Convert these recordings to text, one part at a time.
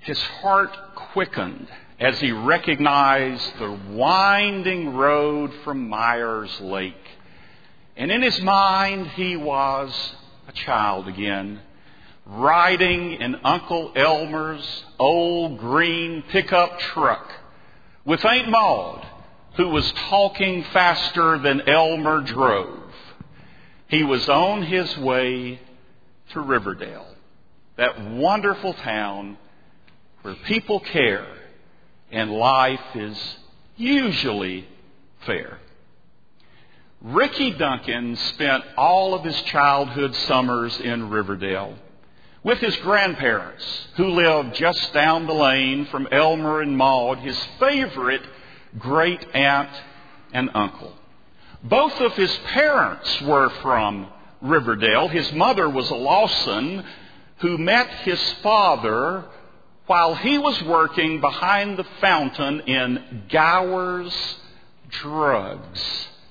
His heart quickened as he recognized the winding road from Myers Lake. And in his mind, he was a child again, riding in Uncle Elmer's old green pickup truck with Aunt Maud, who was talking faster than Elmer drove. He was on his way to Riverdale, that wonderful town where people care and life is usually fair. Ricky Duncan spent all of his childhood summers in Riverdale with his grandparents, who lived just down the lane from Elmer and Maud, his favorite great aunt and uncle. Both of his parents were from Riverdale. His mother was a Lawson who met his father while he was working behind the fountain in Gower's Drugs.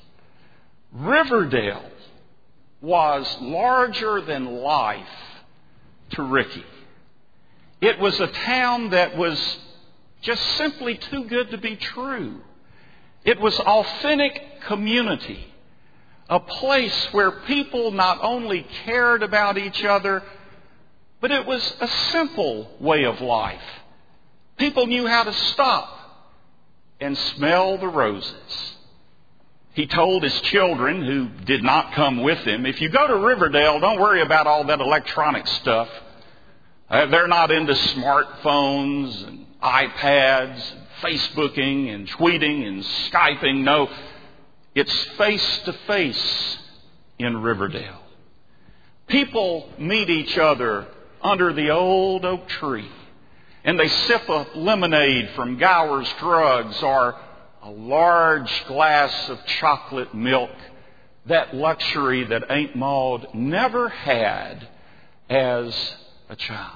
Riverdale was larger than life to Ricky. It was a town that was just simply too good to be true. It was authentic community, a place where people not only cared about each other, but it was a simple way of life. People knew how to stop and smell the roses. He told his children, who did not come with him, if you go to Riverdale, don't worry about all that electronic stuff. They're not into smartphones and iPads, and Facebooking and tweeting and Skyping. No, it's face-to-face in Riverdale. People meet each other under the old oak tree, and they sip a lemonade from Gower's Drugs or a large glass of chocolate milk, that luxury that Aunt Maud never had as a child.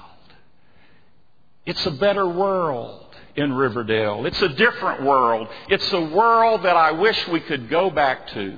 It's a better world in Riverdale. It's a different world. It's a world that I wish we could go back to.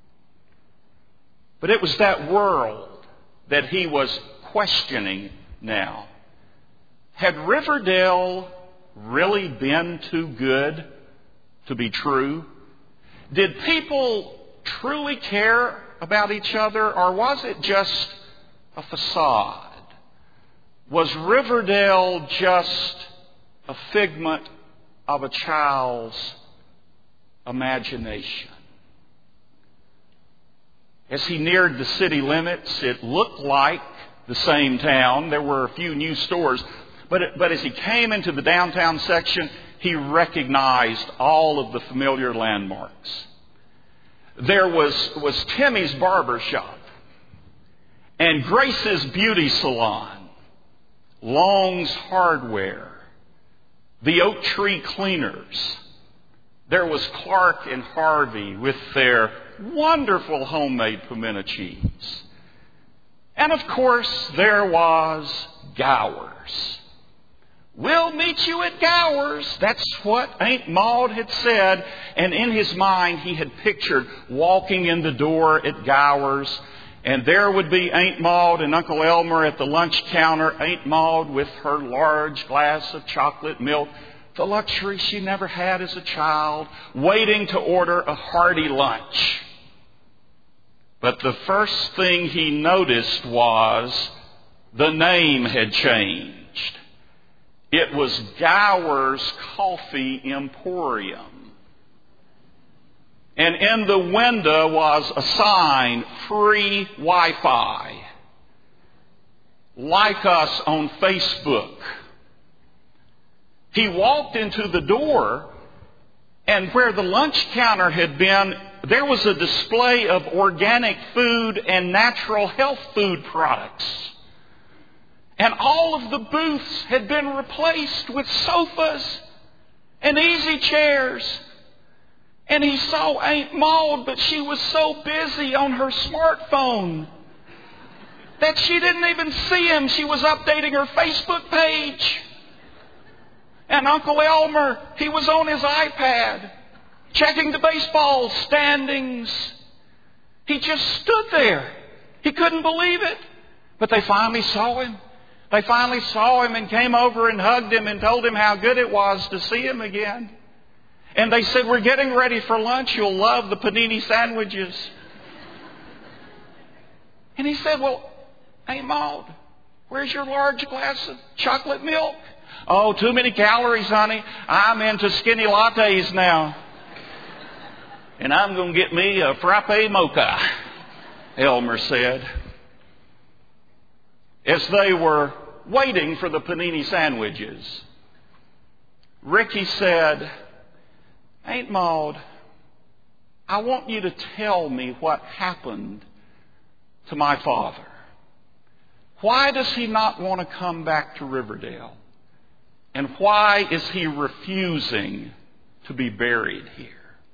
But it was that world that he was questioning now. Had Riverdale really been too good to be true? Did people truly care about each other, or was it just a facade? Was Riverdale just a figment of a child's imagination? As he neared the city limits, it looked like the same town. There were a few new stores. But as he came into the downtown section, he recognized all of the familiar landmarks. There was Timmy's barber shop and Grace's beauty salon, Long's Hardware, the Oak Tree Cleaners. There was Clark and Harvey with their wonderful homemade pimento cheese. And of course, there was Gower's. We'll meet you at Gower's. That's what Aunt Maud had said. And in his mind, he had pictured walking in the door at Gower's. And there would be Aunt Maud and Uncle Elmer at the lunch counter. Aunt Maud with her large glass of chocolate milk, the luxury she never had as a child, waiting to order a hearty lunch. But the first thing he noticed was the name had changed. It was Gower's Coffee Emporium. And in the window was a sign, free Wi-Fi. Like us on Facebook. He walked into the door, and where the lunch counter had been, there was a display of organic food and natural health food products. And all of the booths had been replaced with sofas and easy chairs. And he saw Aunt Maud, but she was so busy on her smartphone that she didn't even see him. She was updating her Facebook page. And Uncle Elmer, he was on his iPad, checking the baseball standings. He just stood there. He couldn't believe it. But they finally saw him. They finally saw him and came over and hugged him and told him how good it was to see him again. And they said, "We're getting ready for lunch. You'll love the panini sandwiches." And he said, "Well, Aunt Maud, where's your large glass of chocolate milk?" "Oh, too many calories, honey. I'm into skinny lattes now. And I'm going to get me a frappe mocha," Elmer said. As they were waiting for the panini sandwiches, Ricky said, "Aunt Maud, I want you to tell me what happened to my father. Why does he not want to come back to Riverdale? And why is he refusing to be buried here?"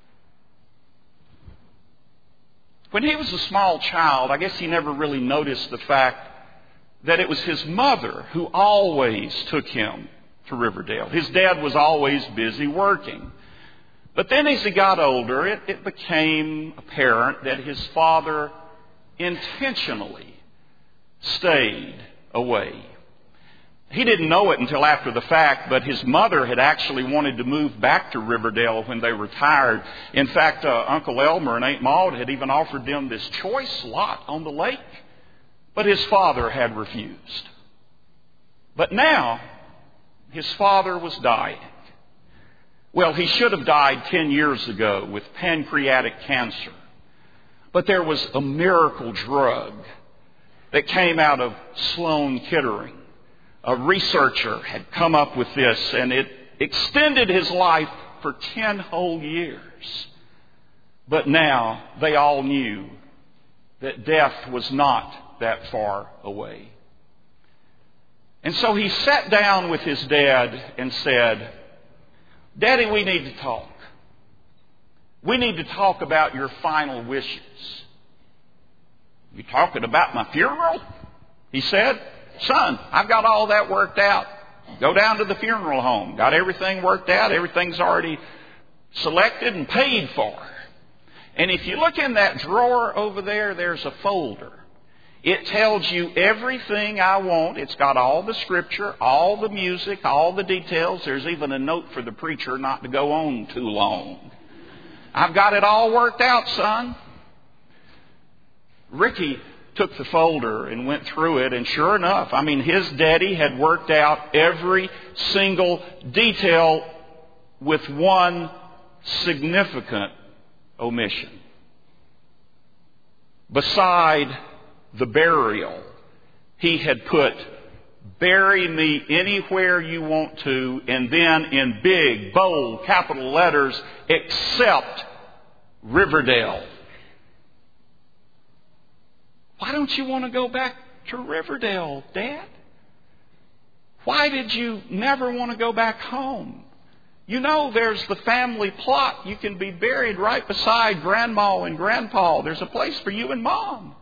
When he was a small child, I guess he never really noticed the fact that it was his mother who always took him to Riverdale. His dad was always busy working. But then as he got older, it became apparent that his father intentionally stayed away. He didn't know it until after the fact, but his mother had actually wanted to move back to Riverdale when they retired. In fact, Uncle Elmer and Aunt Maud had even offered them this choice lot on the lake, but his father had refused. But now, his father was dying. Well, he should have died 10 years ago with pancreatic cancer. But there was a miracle drug that came out of Sloan Kettering. A researcher had come up with this, and it extended his life for 10 whole years. But now they all knew that death was not that far away. And so he sat down with his dad and said, "Daddy, we need to talk. We need to talk about your final wishes." "You talking about my funeral?" he said. "Son, I've got all that worked out. Go down to the funeral home. Got everything worked out. Everything's already selected and paid for. And if you look in that drawer over there, there's a folder. It tells you everything I want. It's got all the scripture, all the music, all the details. There's even a note for the preacher not to go on too long. I've got it all worked out, son." Ricky took the folder and went through it, and sure enough, his daddy had worked out every single detail with one significant omission. Beside the burial, he had put, "Bury me anywhere you want to," and then in big, bold, capital letters, "except Riverdale." "Why don't you want to go back to Riverdale, Dad? Why did you never want to go back home? You know there's the family plot. You can be buried right beside Grandma and Grandpa. There's a place for you and Mom."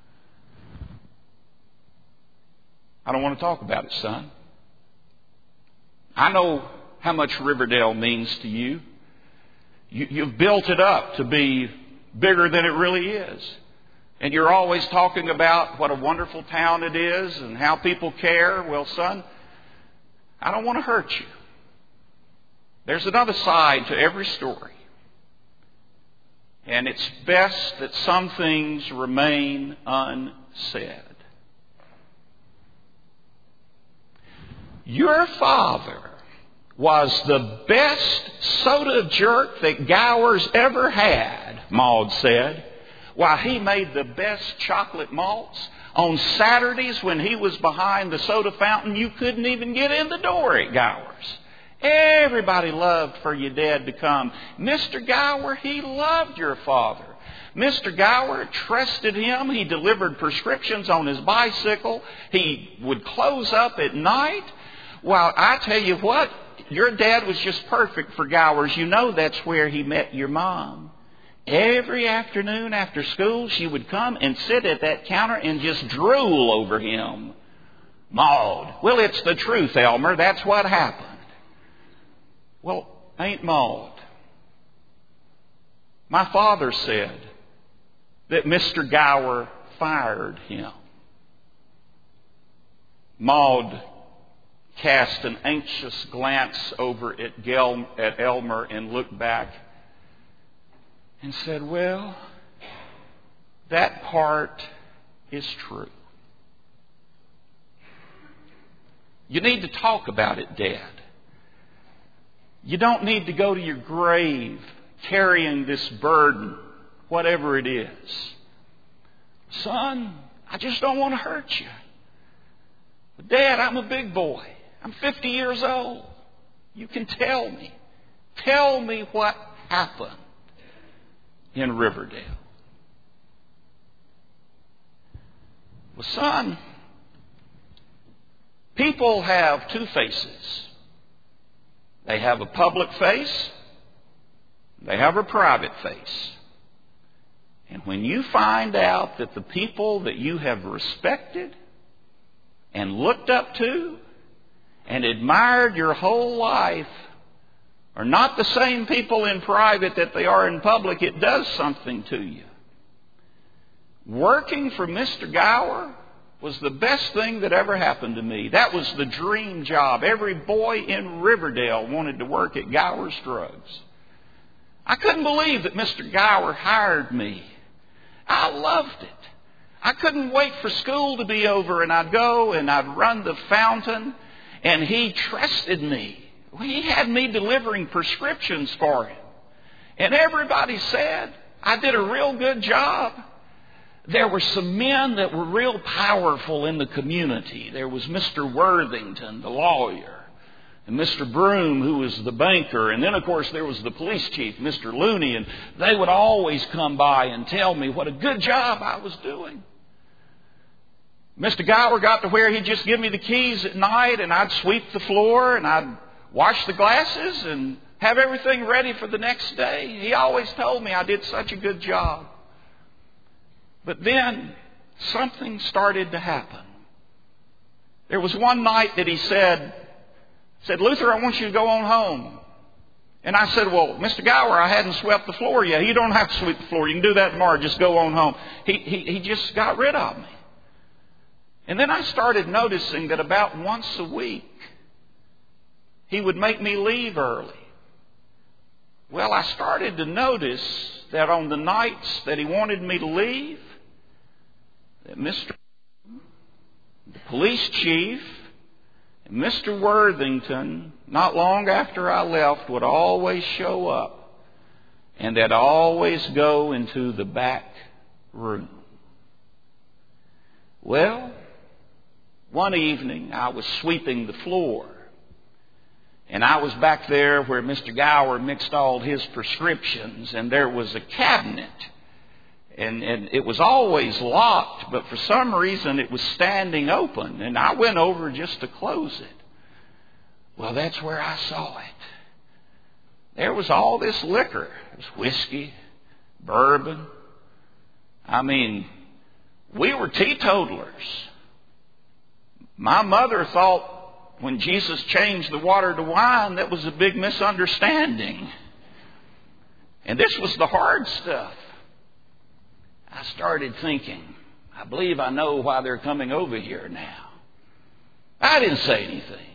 "I don't want to talk about it, son. I know how much Riverdale means to you. You've built it up to be bigger than it really is. And you're always talking about what a wonderful town it is and how people care. Well, son, I don't want to hurt you. There's another side to every story. And it's best that some things remain unsaid. Your father was the best soda jerk that Gower's ever had," Maud said. "Why, he made the best chocolate malts. On Saturdays when he was behind the soda fountain, you couldn't even get in the door at Gower's. Everybody loved for your dad to come. Mr. Gower, he loved your father. Mr. Gower trusted him. He delivered prescriptions on his bicycle. He would close up at night. Well, I tell you what, your dad was just perfect for Gower's. You know that's where he met your mom. Every afternoon after school, she would come and sit at that counter and just drool over him." "Maud, well, it's the truth, Elmer. That's what happened." "Well, Aunt Maud, my father said that Mr. Gower fired him." Maud cast an anxious glance over at Elmer and looked back and said, "Well, that part is true. You need to talk about it, Dad. You don't need to go to your grave carrying this burden, whatever it is. Son, I just don't want to hurt you. But Dad, I'm a big boy. I'm 50 years old. You can tell me. Tell me what happened in Riverdale." Well, son, people have two faces. They have a public face. They have a private face. And when you find out that the people that you have respected and looked up to and admired your whole life are not the same people in private that they are in public, it does something to you. Working for Mr. Gower was the best thing that ever happened to me. That was the dream job. Every boy in Riverdale wanted to work at Gower's Drugs. I couldn't believe that Mr. Gower hired me. I loved it. I couldn't wait for school to be over, and I'd go and I'd run the fountain, and he trusted me. He had me delivering prescriptions for him. And everybody said I did a real good job. There were some men that were real powerful in the community. There was Mr. Worthington, the lawyer, and Mr. Broom, who was the banker. And then, of course, there was the police chief, Mr. Looney. And they would always come by and tell me what a good job I was doing. Mr. Gower got to where he'd just give me the keys at night, and I'd sweep the floor, and I'd wash the glasses, and have everything ready for the next day. He always told me I did such a good job. But then something started to happen. There was one night that he said, "Luther, I want you to go on home." And I said, "Well, Mr. Gower, I hadn't swept the floor yet." "You don't have to sweep the floor. You can do that tomorrow. Just go on home." He just got rid of me. And then I started noticing that about once a week, he would make me leave early. Well, I started to notice that on the nights that he wanted me to leave, that the police chief and Mr. Worthington, not long after I left, would always show up, and they'd always go into the back room. Well, one evening I was sweeping the floor, and I was back there where Mr. Gower mixed all his prescriptions, and there was a cabinet. And it was always locked, but for some reason it was standing open. And I went over just to close it. Well, that's where I saw it. There was all this liquor. It was whiskey, bourbon. I mean, we were teetotalers. My mother thought when Jesus changed the water to wine, that was a big misunderstanding. And this was the hard stuff. I started thinking, I believe I know why they're coming over here now. I didn't say anything.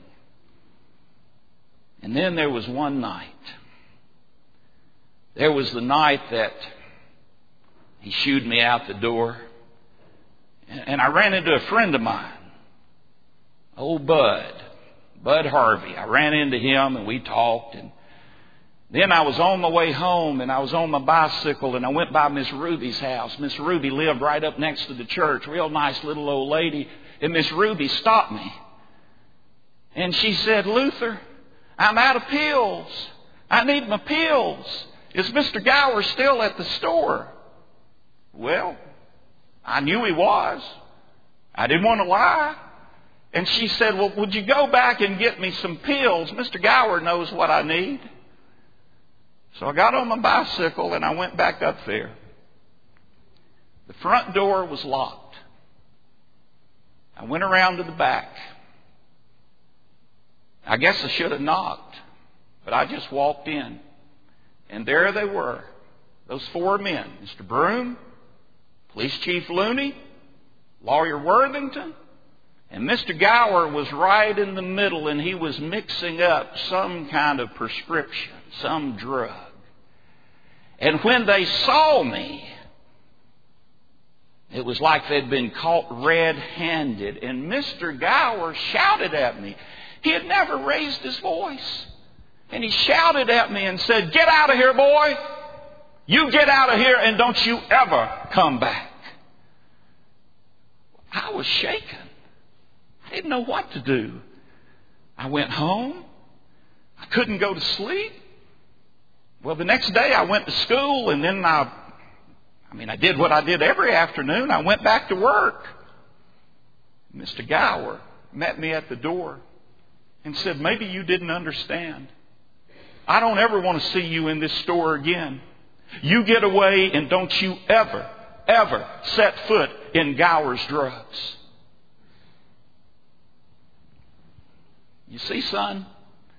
And then there was one night. There was the night that he shooed me out the door. And I ran into a friend of mine, old Bud Harvey. I ran into him and we talked, and then I was on my way home, and I was on my bicycle, and I went by Miss Ruby's house. Miss Ruby lived right up next to the church, real nice little old lady. And Miss Ruby stopped me. And she said, "Luther, I'm out of pills. I need my pills. Is Mr. Gower still at the store?" Well, I knew he was. I didn't want to lie. And she said, "Well, would you go back and get me some pills? Mr. Gower knows what I need." So I got on my bicycle and I went back up there. The front door was locked. I went around to the back. I guess I should have knocked, but I just walked in. And there they were, those four men, Mr. Broom, Police Chief Looney, Lawyer Worthington, And Mr. Gower was right in the middle, and he was mixing up some kind of prescription, some drug. And when they saw me, it was like they'd been caught red-handed. And Mr. Gower shouted at me. He had never raised his voice. And he shouted at me and said, "Get out of here, boy! You get out of here and don't you ever come back." I was shaken. I didn't know what to do. I went home. I couldn't go to sleep. Well, the next day I went to school, and then I did what I did every afternoon. I went back to work. Mr. Gower met me at the door and said, "Maybe you didn't understand. I don't ever want to see you in this store again. You get away and don't you ever, ever set foot in Gower's drugs." You see, son,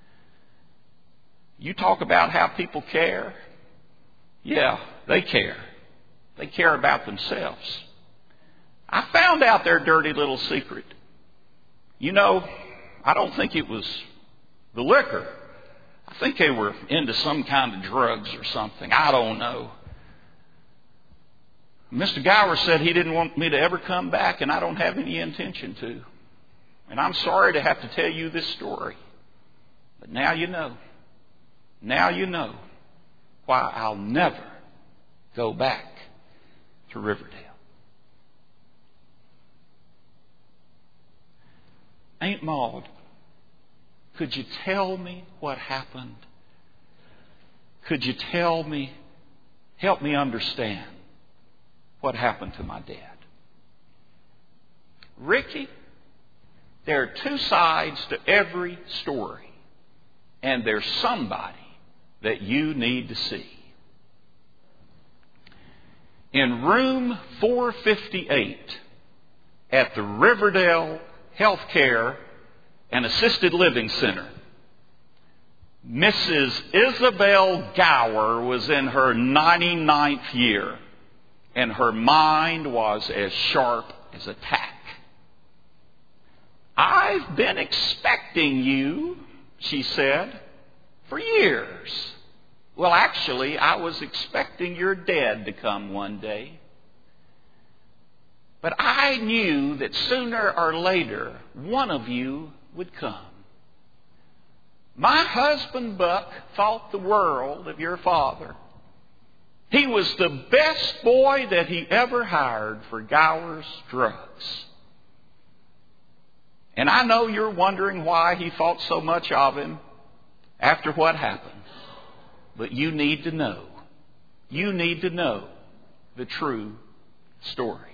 you talk about how people care. Yeah, they care. They care about themselves. I found out their dirty little secret. You know, I don't think it was the liquor. I think they were into some kind of drugs or something. I don't know. Mr. Gower said he didn't want me to ever come back, and I don't have any intention to. And I'm sorry to have to tell you this story. But now you know. Now you know why I'll never go back to Riverdale. Aunt Maud, could you tell me what happened? Could you tell me, help me understand what happened to my dad? Ricky, there are two sides to every story, and there's somebody that you need to see. In room 458 at the Riverdale Healthcare and Assisted Living Center, Mrs. Isabel Gower was in her 99th year, and her mind was as sharp as a tack. "I've been expecting you," she said, "for years. Well, actually, I was expecting your dad to come one day. But I knew that sooner or later, one of you would come. My husband, Buck, thought the world of your father. He was the best boy that he ever hired for Gower's drugs. And I know you're wondering why he thought so much of him after what happened. But you need to know. You need to know the true story.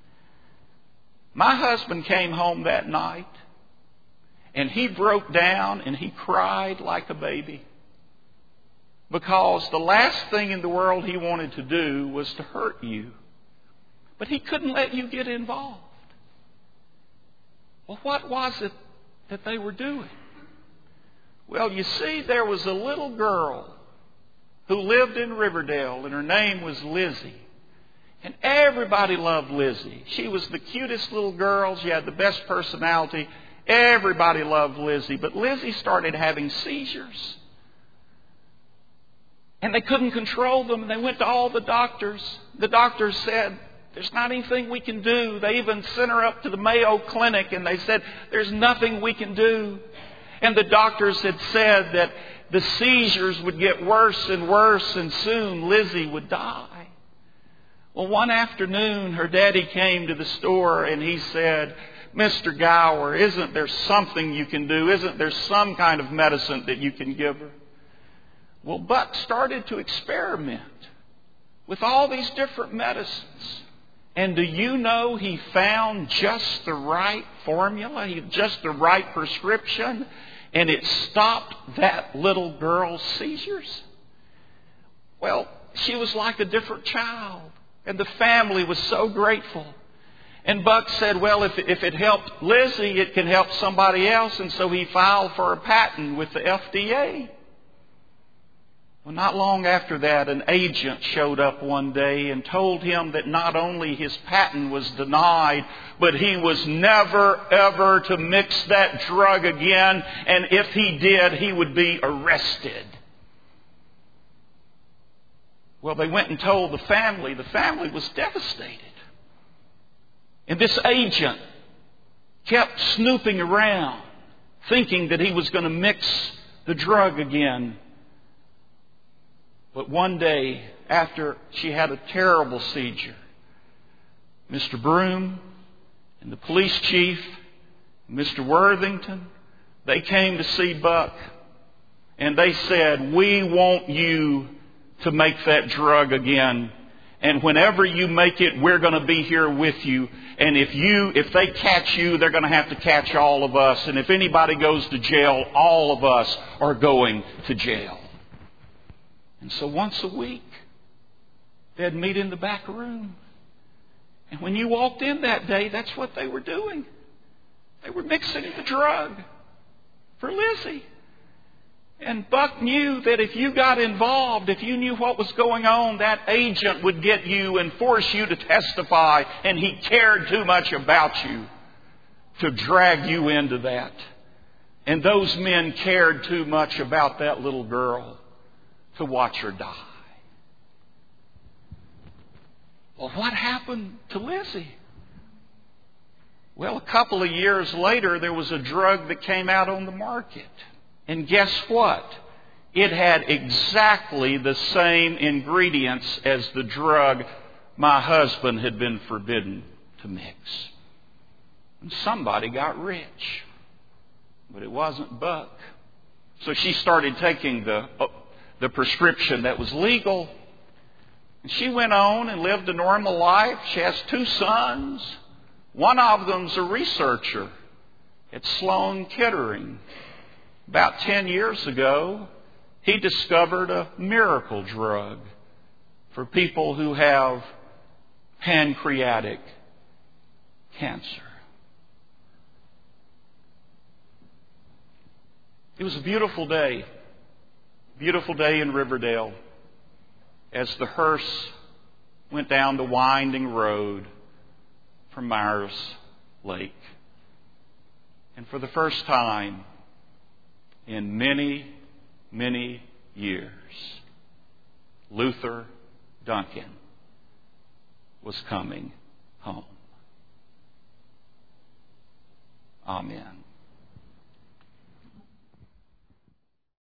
My husband came home that night, and he broke down and he cried like a baby, because the last thing in the world he wanted to do was to hurt you. But he couldn't let you get involved. Well, what was it that they were doing? Well, you see, there was a little girl who lived in Riverdale, and her name was Lizzie. And everybody loved Lizzie. She was the cutest little girl. She had the best personality. Everybody loved Lizzie. But Lizzie started having seizures. And they couldn't control them. And they went to all the doctors. The doctors said, "There's not anything we can do." They even sent her up to the Mayo Clinic, and they said, "There's nothing we can do." And the doctors had said that the seizures would get worse and worse, and soon Lizzie would die. Well, one afternoon, her daddy came to the store, and he said, "Mr. Gower, isn't there something you can do? Isn't there some kind of medicine that you can give her?" Well, Buck started to experiment with all these different medicines. And do you know he found just the right formula, just the right prescription, and it stopped that little girl's seizures? Well, she was like a different child, and the family was so grateful. And Buck said, well, if it helped Lizzie, it can help somebody else, and so he filed for a patent with the FDA. Well, not long after that, an agent showed up one day and told him that not only his patent was denied, but he was never, ever to mix that drug again. And if he did, he would be arrested. Well, they went and told the family. The family was devastated. And this agent kept snooping around, thinking that he was going to mix the drug again. But one day, after she had a terrible seizure, Mr. Broom and the police chief, Mr. Worthington, they came to see Buck. And they said, "We want you to make that drug again. And whenever you make it, we're going to be here with you. And if they catch you, they're going to have to catch all of us. And if anybody goes to jail, all of us are going to jail." And so once a week, they'd meet in the back room. And when you walked in that day, that's what they were doing. They were mixing the drug for Lizzie. And Buck knew that if you got involved, if you knew what was going on, that agent would get you and force you to testify. And he cared too much about you to drag you into that. And those men cared too much about that little girl to watch her die. Well, what happened to Lizzie? Well, a couple of years later, there was a drug that came out on the market. And guess what? It had exactly the same ingredients as the drug my husband had been forbidden to mix. And somebody got rich. But it wasn't Buck. So she started taking the prescription that was legal. And she went on and lived a normal life. She has 2 sons. One of them's a researcher at Sloan Kettering. About 10 years ago, he discovered a miracle drug for people who have pancreatic cancer. It was a beautiful day in Riverdale as the hearse went down the winding road from Myers Lake. And for the first time in many, many years, Luther Duncan was coming home. Amen.